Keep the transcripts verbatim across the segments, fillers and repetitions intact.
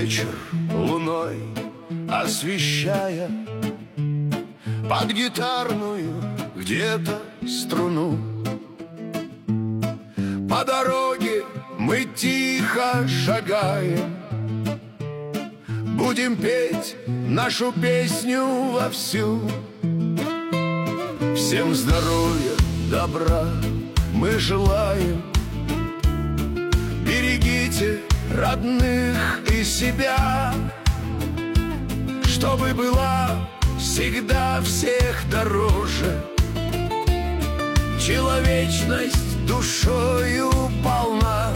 вечер луной освещая под гитарную где-то струну. По дороге мы тихо шагаем, будем петь нашу песню вовсю. Всем здоровья, добра мы желаем. Берегите родных и себя, чтобы была всегда всех дороже. Человечность душою полна.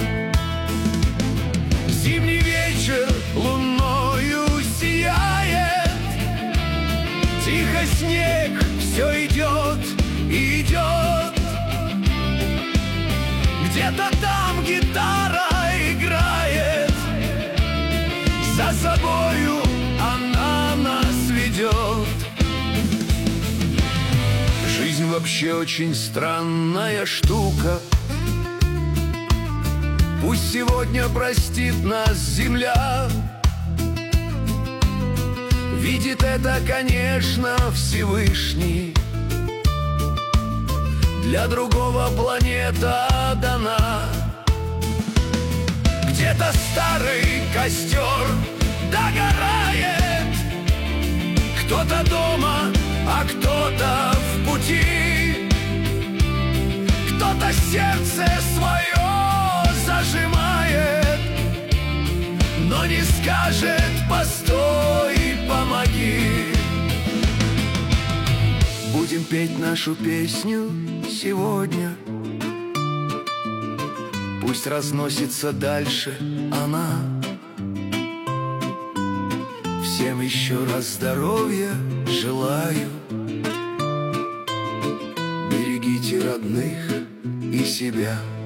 Зимний вечер луною сияет, тихо снег все идет и идет. Где-то там гитара играет, за собою она нас ведет. Жизнь вообще очень странная штука. Пусть сегодня простит нас земля. Видит это, конечно, Всевышний. Для другого планета дана. Где-то старый костер догорает, кто-то дома, а кто-то в пути. Кто-то сердце свое зажимает, но не скажет: постой, помоги. Будем петь нашу песню сегодня, пусть разносится дальше она. Всем еще раз здоровья желаю. Берегите родных и себя.